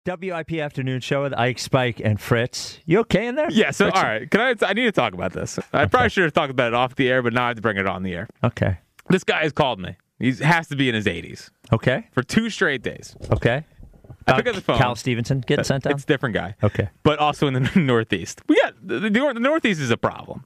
WIP Afternoon Show with Ike, Spike, and Fritz. You okay in there? Yeah, so, all right. I need to talk about this. I probably should have talked about it off the air, but now I have to bring it on the air. Okay. This guy has called me. He has to be in his 80s. Okay. For 2 straight days. Okay. I pick up the phone. Cal Stevenson getting sent down? It's a different guy. Okay. But also in the Northeast. The Northeast is a problem.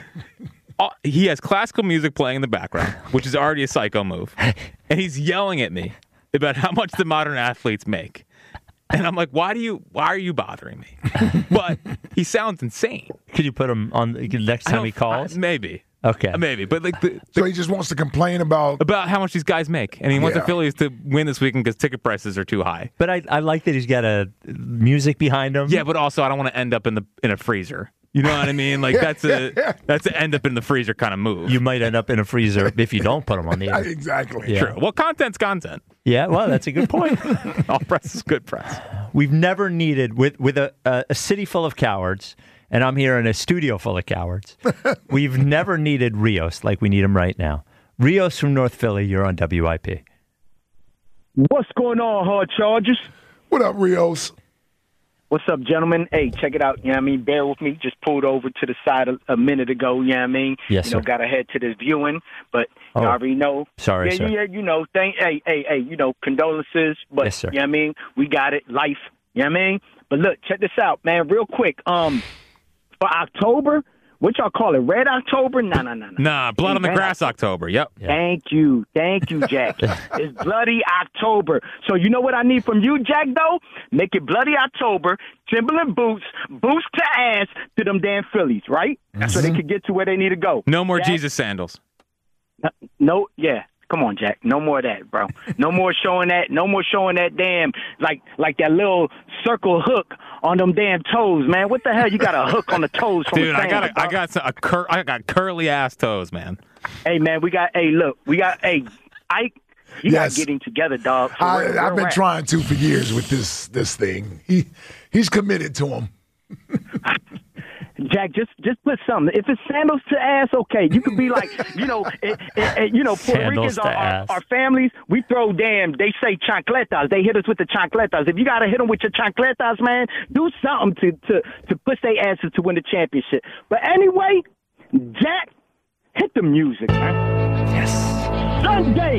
He has classical music playing in the background, which is already a psycho move. And he's yelling at me about how much the modern athletes make. And I'm like, why are you bothering me? But he sounds insane. Could you put him on next time he calls? Maybe. Okay. Maybe. But so he just wants to complain about how much these guys make. And he wants the Phillies to win this weekend because ticket prices are too high. But I like that he's got a music behind him. Yeah, but also I don't want to end up in a freezer. You know what I mean? Like that's an end up in the freezer kind of move. You might end up in a freezer if you don't put them on the air. Exactly. Yeah. True. Well, content's content. Yeah, well, that's a good point. All press is good press. We've never needed, with a city full of cowards, and I'm here in a studio full of cowards, we've never needed Rios like we need him right now. Rios from North Philly, you're on WIP. What's going on, Hard Chargers? What up, Rios? What's up, gentlemen? Hey, check it out. You know what I mean? Bear with me. Just pulled over to the side a minute ago. You know what I mean? Yes, sir. Got to head to this viewing, but you already know. Sorry, sir. Yeah, you know. Condolences. But, yes, sir. You know what I mean? We got it. Life. You know what I mean? But look, check this out, man, real quick. For October, what y'all call it? Red October? Nah, Blood on the Grass October. Yep. Yeah. Thank you, Jack. It's Bloody October. So you know what I need from you, Jack, though? Make it Bloody October, Timberland boots to ass to them damn Phillies, right? Mm-hmm. So they can get to where they need to go. No more Jack? Jesus sandals. No, yeah. Come on, Jack. No more of that, bro. No more showing that. No more showing that damn like that little circle hook on them damn toes, man. What the hell? You got a hook on the toes from Dude, I got curly ass toes, man. Hey, man, Ike. You got getting together, dog. So I've been trying to for years with this thing. He's committed to him. Jack, just put something. If it's sandals to ass, okay. You could be like, Puerto Ricans are families. We throw they say chancletas. They hit us with the chancletas. If you got to hit them with your chancletas, man, do something to push their asses to win the championship. But anyway, Jack, hit the music, man. Yes. Sunday,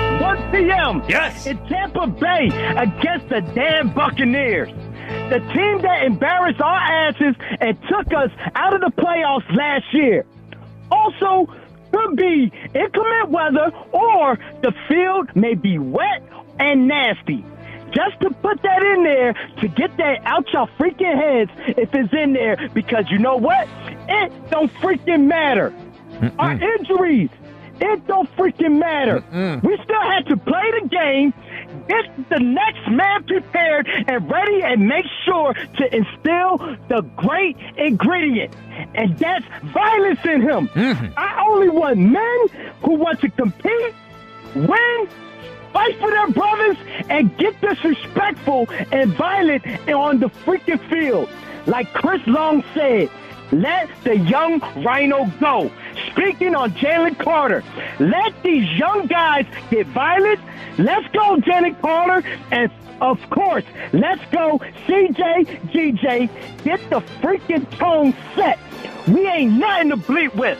1 p.m. Yes. In Tampa Bay against the damn Buccaneers. The team that embarrassed our asses and took us out of the playoffs last year. Also, could be inclement weather or the field may be wet and nasty. Just to put that in there, to get that out your freaking heads if it's in there, because you know what? It don't freaking matter. Our injuries, it don't freaking matter. We still had to play the game, get the next man prepared and ready, and make sure to instill the great ingredient, and that's violence in him. I only want men who want to compete, win, fight for their brothers, and get disrespectful and violent on the freaking field. Like Chris Long said, let the young Rhino go. Speaking on Jalen Carter, let these young guys get violent. Let's go, Jalen Carter. And, of course, let's go, CJ, GJ. Get the freaking tone set. We ain't nothing to bleep with.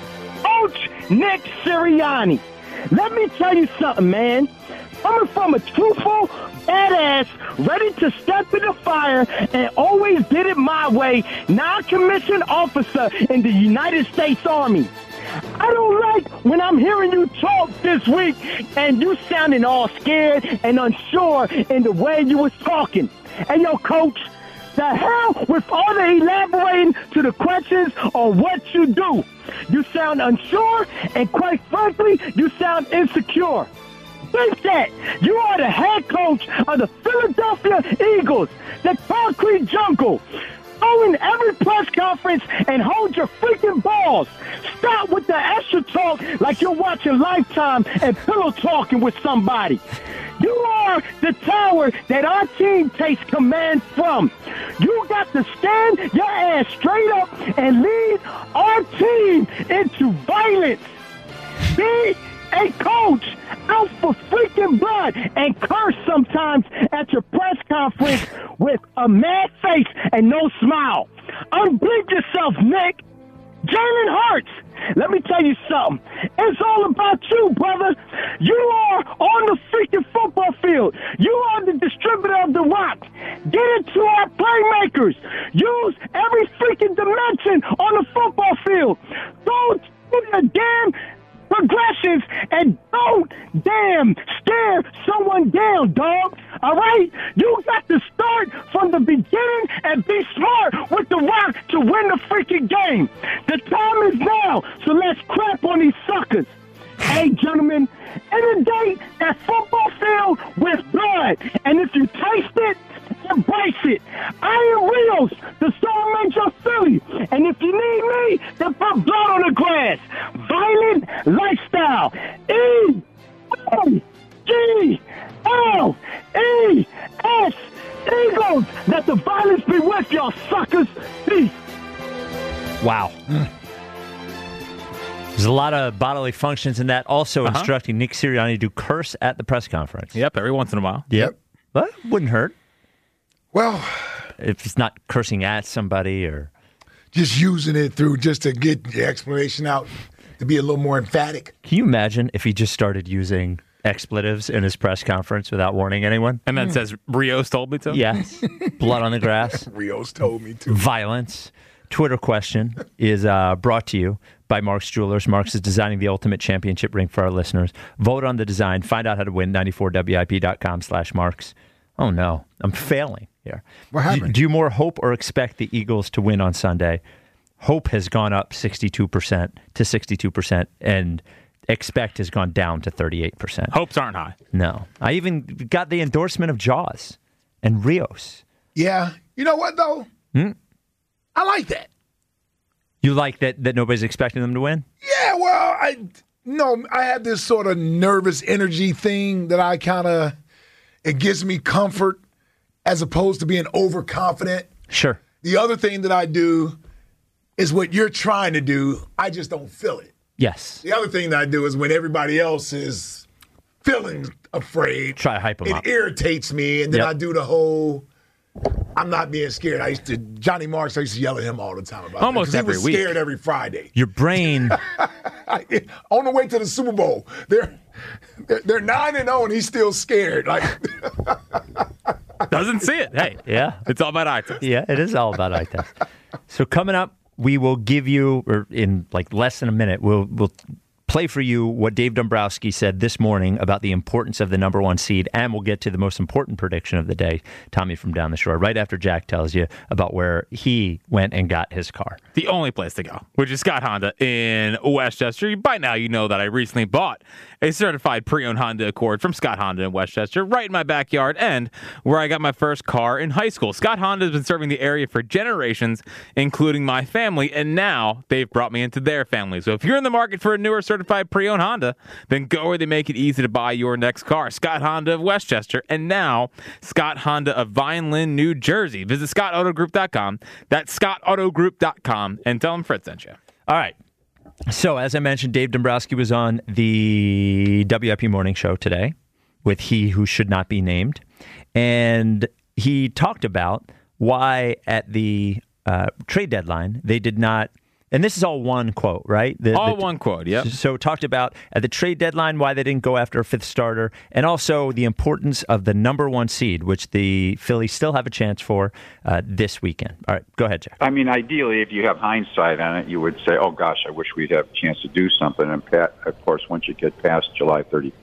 Coach Nick Sirianni, let me tell you something, man. Coming from a truthful, badass, ready to step in the fire and always did it my way, non-commissioned officer in the United States Army. I don't like when I'm hearing you talk this week and you sounding all scared and unsure in the way you was talking. Hey, yo, Coach, the hell with all the elaborating to the questions on what you do. You sound unsure, and quite frankly, you sound insecure. Think that. You are the head coach of the Philadelphia Eagles, the concrete jungle. Go in every press conference and hold your freaking balls. Stop with the extra talk like you're watching Lifetime and pillow talking with somebody. You are the tower that our team takes command from. You got to stand your ass straight up and lead our team into violence. Be a coach out for freaking blood and curse sometimes at your press conference with a mad face and no smile. Unbleep yourself, Nick. Jalen Hurts, let me tell you something. It's all about you, brother. You are on the freaking football field. You are the distributor of the rock. Get it to our playmakers. Use every freaking dimension on the football field. Go to the damn progressions and don't damn stare someone down, dog. All right? You got to start from the beginning and be smart with the rock to win the freaking game. The time is now, so let's crap on these suckers. Hey, gentlemen, inundate that football field with blood. And if you taste it, embrace it. I am Rios, the Star Major of Philly. And if you need me, then put blood on the grass. Violent lifestyle. E-O-G-L-E-S. Eagles. Let the violence be with y'all, suckers. Peace. Wow. There's a lot of bodily functions in that. Also instructing Nick Sirianni to curse at the press conference. Yep, every once in a while. Yep. But wouldn't hurt. Well, if it's not cursing at somebody or just using it through just to get the explanation out, to be a little more emphatic. Can you imagine if he just started using expletives in his press conference without warning anyone? And then says, Rios told me to? Yes. Blood on the grass. Rios told me to. Violence. Twitter question is brought to you by Mark's Jewelers. Mark's is designing the ultimate championship ring for our listeners. Vote on the design. Find out how to win. 94WIP.com/Marks. Oh, no. I'm failing here. What happened? Do you more hope or expect the Eagles to win on Sunday? Hope has gone up 62% to 62%, and expect has gone down to 38%. Hopes aren't high. No. I even got the endorsement of Jaws and Rios. Yeah. You know what, though? I like that. You like that nobody's expecting them to win? Yeah, well, I have this sort of nervous energy thing that I kind of, it gives me comfort as opposed to being overconfident. Sure. The other thing that I do is what you're trying to do, I just don't feel it. Yes. The other thing that I do is when everybody else is feeling afraid, try to hype them up. It irritates me, and then I do the whole, I'm not being scared. Johnny Marks, I used to yell at him all the time about almost that. Every he was week. scared every Friday. Your brain. On the way to the Super Bowl, they're 9-0 and he's still scared. Like doesn't see it. Hey, yeah, it's all about eye test. Yeah, it is all about eye test. So coming up, we will give you, or in like less than a minute, we'll play for you what Dave Dombrowski said this morning about the importance of the number one seed, and we'll get to the most important prediction of the day, Tommy from down the shore, right after Jack tells you about where he went and got his car. The only place to go, which is Scott Honda in Westchester. By now, you know that I recently bought a certified pre-owned Honda Accord from Scott Honda in Westchester, right in my backyard, and where I got my first car in high school. Scott Honda has been serving the area for generations, including my family, and now they've brought me into their family. So if you're in the market for a newer certified pre-owned Honda, then go where they make it easy to buy your next car. Scott Honda of Westchester, and now Scott Honda of Vineland, New Jersey. Visit scottautogroup.com. That's scottautogroup.com, and tell them Fritz sent you. All right. So, as I mentioned, Dave Dombrowski was on the WIP Morning Show today with He Who Should Not Be Named. And he talked about why at the trade deadline they did not, and this is all one quote, right? One quote, yep. So talked about at the trade deadline why they didn't go after a fifth starter, and also the importance of the number one seed, which the Phillies still have a chance for this weekend. All right, go ahead, Jack. I mean, ideally, if you have hindsight on it, you would say, oh, gosh, I wish we'd have a chance to do something. And, of course, once you get past July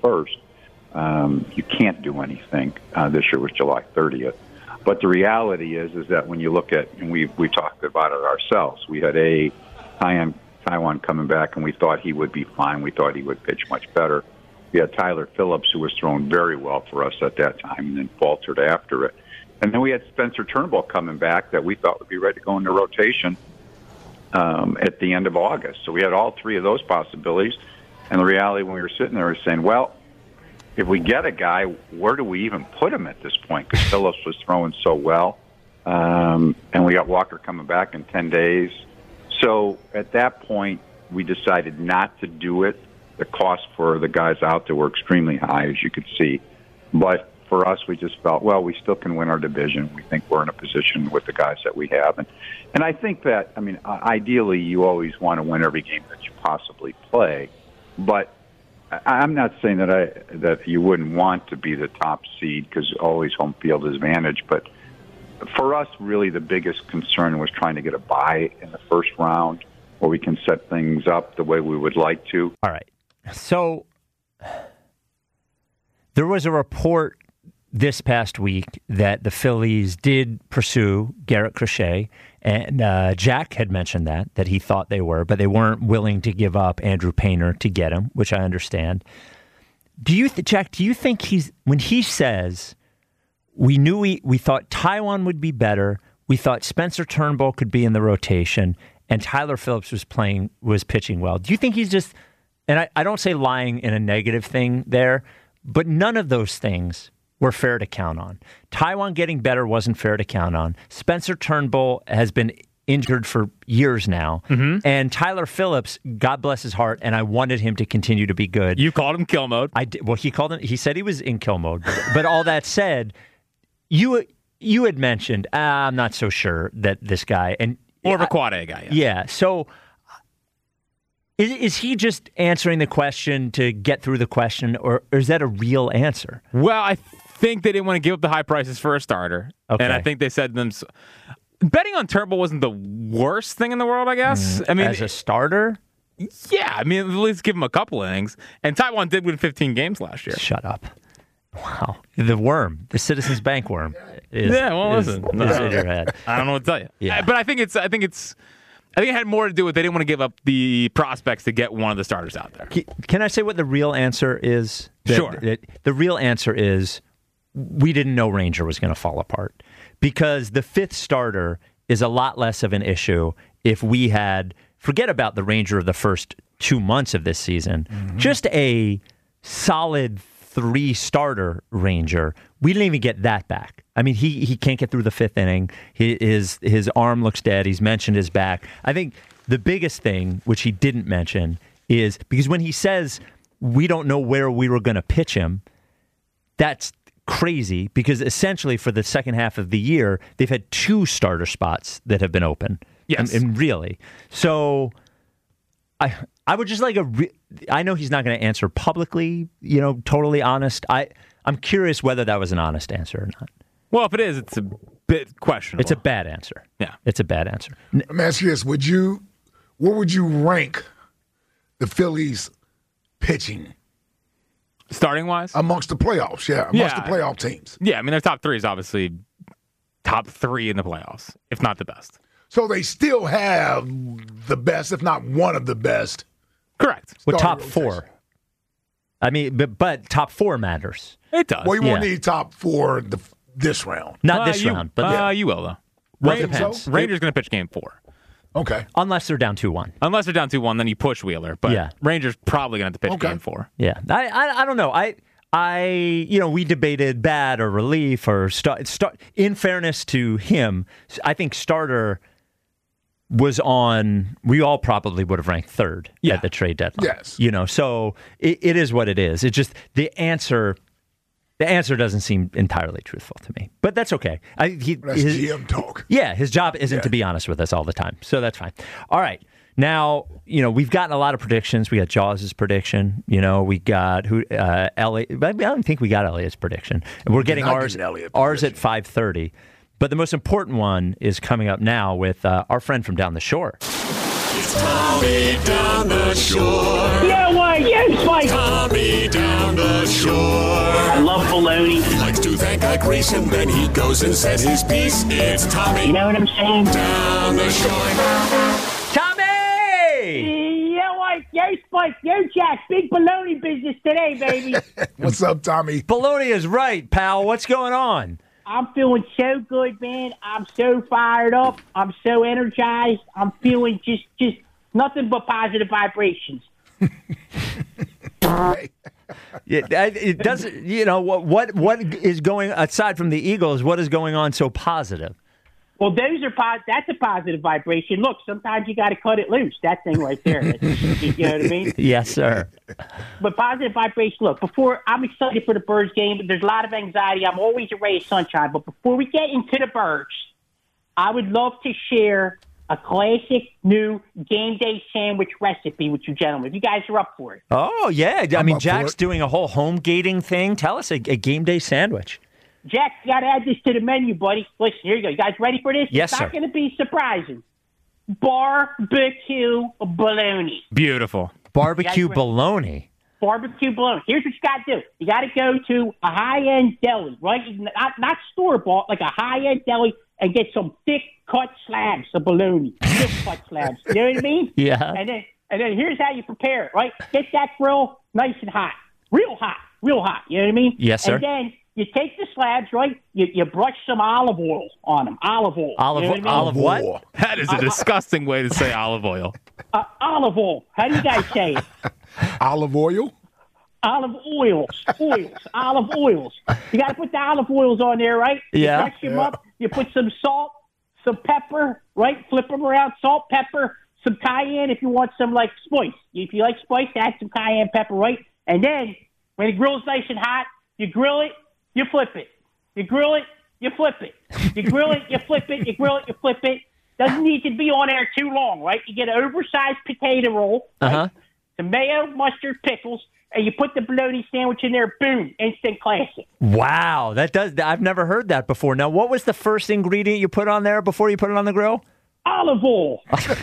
31st, you can't do anything. This year was July 30th. But the reality is that when you look at, and we talked about it ourselves, we had Taiwan coming back, and we thought he would be fine. We thought he would pitch much better. We had Tyler Phillips, who was throwing very well for us at that time, and then faltered after it. And then we had Spencer Turnbull coming back that we thought would be ready to go into rotation at the end of August. So we had all three of those possibilities. And the reality when we were sitting there was saying, well, if we get a guy, where do we even put him at this point? Because Phillips was throwing so well. And we got Walker coming back in 10 days. So at that point, we decided not to do it. the cost for the guys out there were extremely high, as you could see. But for us, we just felt, well, we still can win our division. We think we're in a position with the guys that we have. And I think that, I mean, ideally, you always want to win every game that you possibly play. But I'm not saying that you wouldn't want to be the top seed because always home field advantage. But for us, really, the biggest concern was trying to get a bye in the first round where we can set things up the way we would like to. All right. So there was a report this past week that the Phillies did pursue Garrett Crochet, and Jack had mentioned that he thought they were, but they weren't willing to give up Andrew Painter to get him, which I understand. Jack, do you think when he says, we thought Taijuan would be better, we thought Spencer Turnbull could be in the rotation, and Tyler Phillips was pitching well, do you think he's just, and I don't say lying in a negative thing there, but none of those things were fair to count on. Taijuan getting better wasn't fair to count on. Spencer Turnbull has been injured for years now. Mm-hmm. And Tyler Phillips, God bless his heart, and I wanted him to continue to be good. You called him kill mode. I did. Well, he said he was in kill mode. But all that said, you had mentioned, I'm not so sure that this guy... and more of a quad A guy. Yeah. So is he just answering the question to get through the question, or is that a real answer? Well, I think they didn't want to give up the high prices for a starter. Okay. And I think they said them. Betting on Turnbull wasn't the worst thing in the world, I guess. I mean, as a starter? Yeah. I mean, at least give him a couple innings. And Taijuan did win 15 games last year. Shut up. Wow. The worm, the Citizens Bank worm is in your head. I don't know what to tell you. Yeah. But I think it had more to do with they didn't want to give up the prospects to get one of the starters out there. Can I say what the real answer is? Sure. The real answer is we didn't know Ranger was going to fall apart because the fifth starter is a lot less of an issue if we had, forget about the Ranger of the first 2 months of this season, just a solid 3-starter Ranger. We didn't even get that back. I mean, he can't get through the fifth inning. His arm looks dead. He's mentioned his back. I think the biggest thing, which he didn't mention, is because when he says we don't know where we were going to pitch him, that's crazy because essentially for the second half of the year, they've had 2 starter spots that have been open. Yes. And really. So I would just like I know he's not going to answer publicly, totally honest. I'm curious whether that was an honest answer or not. Well, if it is, it's a bit questionable. It's a bad answer. Yeah. It's a bad answer. Let me ask you this. Where would you rank the Phillies pitching? Starting-wise? Amongst the playoffs, amongst the playoff teams. Yeah, I mean, their top 3 is obviously top 3 in the playoffs, if not the best. So they still have the best, if not one of the best. Correct. Well, top 4. I mean, but top 4 matters. It does. Well, you won't need top 4 this round. Not this round, but you will, though. Well, it depends. Rangers going to pitch game 4. Okay. Unless they're down 2-1. Unless they're down 2-1, then you push Wheeler. But Rangers probably going to have to pitch game 4. Yeah. I don't know. We debated bat or relief or in fairness to him, I think starter was on, we all probably would have ranked 3rd at the trade deadline. Yes. So it is what it is. It's just the answer doesn't seem entirely truthful to me. But that's okay. That's GM talk. Yeah, his job isn't to be honest with us all the time. So that's fine. All right. Now, we've gotten a lot of predictions. We got Jaws' prediction. We got Elliot. I don't think we got Elliot's prediction. We're getting ours at 5:30. But the most important one is coming up now with our friend from down the shore. It's Tommy down the shore. Yeah, why? Yes, Mike. Tommy down the shore. I love baloney. He likes to thank a Grease and then he goes and says his piece. It's Tommy. You know what I'm saying? Down the shore. Tommy! Yeah, why? Yo, Spike. Yo, Jack. Big baloney business today, baby. What's up, Tommy? Baloney is right, pal. What's going on? I'm feeling so good, man. I'm so fired up. I'm so energized. I'm feeling just nothing but positive vibrations. It doesn't. What is going aside from the Eagles? What is going on so positive? Well, that's a positive vibration. Look, sometimes you got to cut it loose. That thing right there. You know what I mean? Yes, sir. But positive vibration. Look, I'm excited for the Birds game. There's a lot of anxiety. I'm always a ray of sunshine. But before we get into the Birds, I would love to share a classic new game day sandwich recipe with you gentlemen. If you guys are up for it. Oh, yeah. I mean, up for Jack's it. doing a whole home gating thing. Tell us a game day sandwich. Jack, you got to add this to the menu, buddy. Listen, here you go. You guys ready for this? Yes, it's sir. not going to be surprising. Barbecue bologna. Beautiful. Barbecue Jack- bologna. Barbecue bologna. Here's what you got to do. You got to go to a high-end deli, right? Not store-bought, like a high-end deli, and get some thick-cut slabs of bologna. Thick-cut slabs. You know what I mean? Yeah. And then here's how you prepare it, right? Get that grill nice and hot. Real hot. Real hot. You know what I mean? Yes, sir. And then you take the slabs, right? You brush some olive oil on them. Olive oil. Olive, you know what I mean? olive what? War. That is a disgusting way to say olive oil. Olive oil. How do you guys say it? Olive oil. Olive oils. Olive oils. You got to put the olive oils on there, right? Yeah. You brush them up. You put some salt, some pepper, right? Flip them around. Salt, pepper, some cayenne if you want some, like, spice. If you like spice, add some cayenne pepper, right? And then when the grill's nice and hot, you grill it, you flip it. You grill it, you flip it. You grill it, you flip it. You grill it, you flip it. Doesn't need to be on there too long, right? You get an oversized potato roll, right? Uh-huh. Some mayo, mustard, pickles, and you put the bologna sandwich in there. Boom, instant classic. Wow. I've never heard that before. Now, what was the first ingredient you put on there before you put it on the grill? Olive oil.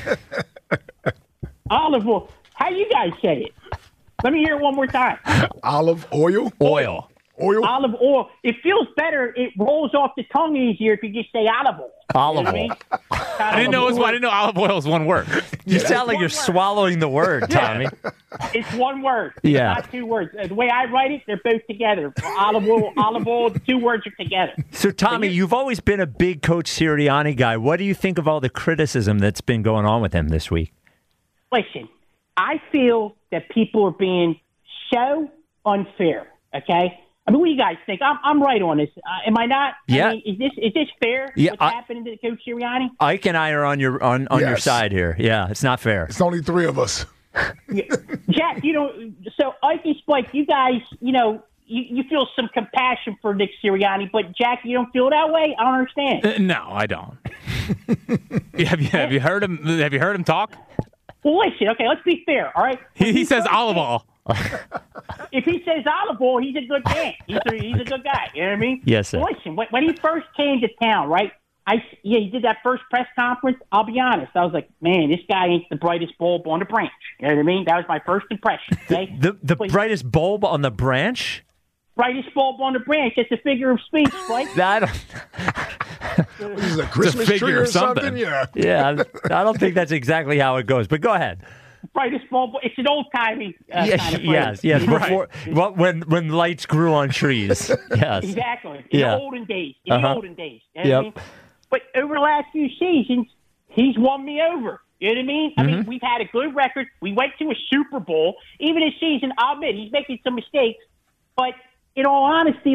Olive oil. How you guys say it? Let me hear it one more time. Olive oil. Oil. Oil. Olive oil. It feels better. It rolls off the tongue easier if you just say olive oil. Olive You know what oil. I didn't know olive oil is one word. You sound like one you're word. swallowing the word, Tommy. It's one word. Yeah. It's not two words. The way I write it, they're both together. Olive oil, the two words are together. So, Tommy, you've always been a big Coach Sirianni guy. What do you think of all the criticism that's been going on with him this week? Listen, I feel that people are being so unfair, okay? I mean, what do you guys think? I'm right on this. Am I not? Yeah. I mean, is this fair? Yeah, What's happening to Coach Sirianni? Ike and I are on your your Yes. side here. Yeah, it's not fair. It's only three of us. Jack, so Ike and Spike, you guys, you feel some compassion for Nick Sirianni, but Jack, you don't feel that way? I don't understand. No, I don't. Have you heard him? Have you heard him talk? Well, listen, okay, let's be fair, all right? He says olive oil. If he says olive oil, he's a good man. He's a good guy. You know what I mean? Yes, sir. Well, listen, when he first came to town, right? He did that first press conference. I'll be honest. I was like, man, this guy ain't the brightest bulb on the branch. You know what I mean? That was my first impression. Okay? The But brightest bulb on the branch? brightest bulb on the branch. It's a figure of speech, Blake. That, This is a Christmas figure tree or or something. something. Yeah. yeah, I don't think that's exactly how it goes. But go ahead. Brightest bulb. It's an old timey kind of phrase. Yes. Right. Before, when lights grew on trees. Yes. Exactly. In Yeah. the olden days. You know what I Yep. mean? But over the last few seasons, he's won me over. You know what I mean? I mean, we've had a good record. We went to a Super Bowl. Even this season, I'll admit, he's making some mistakes. But in all honesty,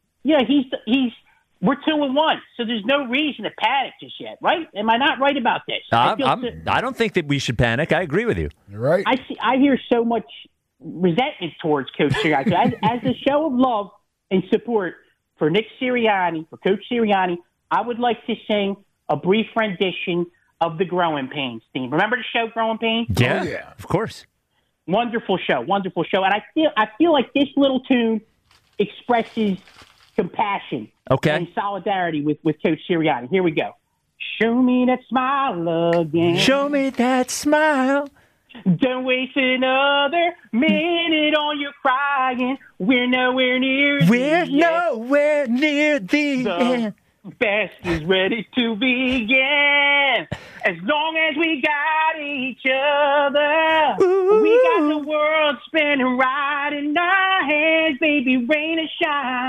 we're 2-1, so there's no reason to panic just yet, right? Am I not right about this? I don't think that we should panic. I agree with you. You're right. I hear so much resentment towards Coach Sirianni. As a show of love and support for Nick Sirianni, for Coach Sirianni, I would like to sing a brief rendition of the Growing Pains theme. Remember the show Growing Pains? Yeah, yeah. of course. Wonderful show. And I feel like this little tune expresses compassion Okay. and solidarity with Coach Sirianni. Here we go. Show me that smile again. Show me that smile. Don't waste another minute on your crying. We're nowhere near We're the end. nowhere near the The end. best is ready to begin. As long as we got each other, Ooh. we got the world spinning right in our hands, baby, rain or shine.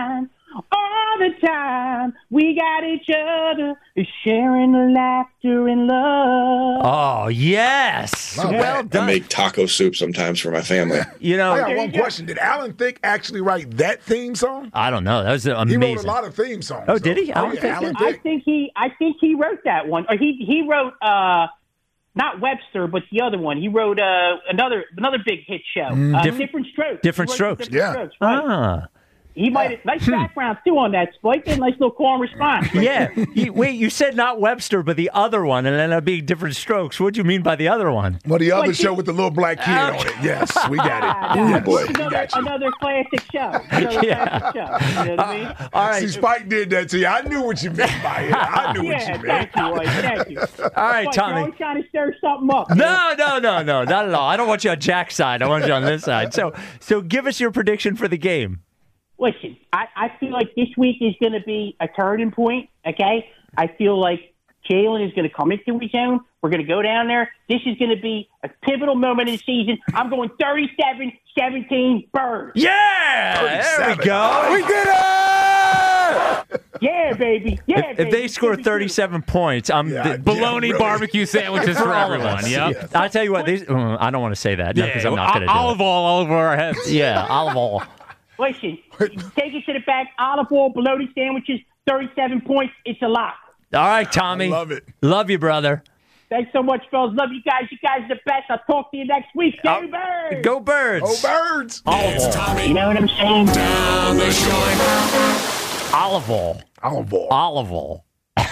all the time. We got each other, sharing the laughter and love. Oh, yes. Love Well that. I done. make taco soup sometimes for my family. You know, I got There one you go. question. Did Alan Thicke actually write that theme song? I don't know. That was He amazing. wrote a lot of theme songs. Oh, did he? though. Alan yeah, Thicke? Alan I Thicke. think he wrote that one. Or he wrote not Webster, but the other one. He wrote another big hit show. Different Strokes. Different He wrote Strokes. Yeah. Strokes, right. Ah. He might have nice background too on that, Spike. And nice little call and response. Yeah. Wait, you said not Webster, but the other one, and then it'd be Different Strokes. What do you mean by the other one? Well, the other Like show the- with the little black kid on it. Yes, we got it. Yeah, Yes, boy. we got you. another classic show. Another classic show. You know what I mean? All right. See, Spike did that to you. I knew what you meant by it. I knew what Yeah, you meant. thank you, Roy. Thank you. All right, Spike, Tommy. You're always trying to stir something up. No, not at all. I don't want you on Jack's side. I want you on this side. So give us your prediction for the game. Listen, I feel like this week is going to be a turning point, okay? I feel like Jalen is going to come into his own. We're going to go down there. This is going to be a pivotal moment in the season. I'm going 37-17 Birds. Yeah, there we 37. go. We did it! Yeah, baby. Yeah, If they score 37 points, I'm Yeah, Bologna really. barbecue sandwiches for all of everyone. us. Yep. I'll tell you what. I don't want to say that because I'm not going to do olive oil all over our heads. it. Yeah, olive oil. Listen, take it to the back. Olive oil, bologna sandwiches, 37 points. It's a lock. All right, Tommy. I love it. Love you, brother. Thanks so much, fellas. Love you guys. You guys are the best. I'll talk to you next week. Go Birds! Go Birds. Oh, birds. It's Tommy You know what I'm saying? down the shore. Olive oil. Olive oil. Olive oil.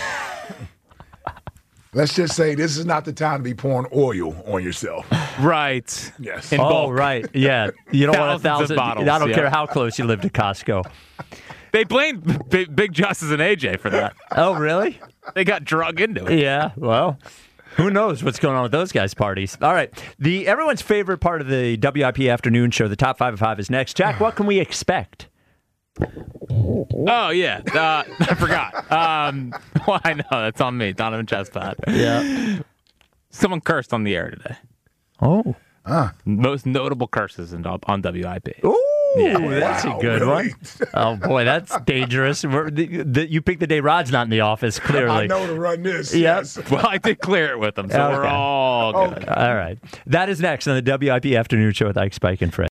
Let's just say this is not the time to be pouring oil on yourself. Right. Yes. In Oh, bulk. right. Yeah. You don't want Thousands of 1,000. bottles, I don't yeah. care how close you live to Costco. They blamed Big Justice and AJ for that. Oh, really? They got drug into it. Yeah. Well, who knows what's going on with those guys' parties? All right. Everyone's favorite part of the WIP afternoon show, the top 5 of 5, is next. Jack, what can we expect? Oh, yeah. I forgot. Well, I know. That's on me. Donovan Chestpat. Yeah. Someone cursed on the air today. Oh. Most notable curses on WIP. Ooh, that's Wow, a good really? one. Oh, boy, that's dangerous. You picked the day Rod's not in the office, clearly. I know to run this. Yep. Yes. Well, I did clear it with them, so we're Okay. all good. All right. That is next on the WIP afternoon show with Ike, Spike, and Fred.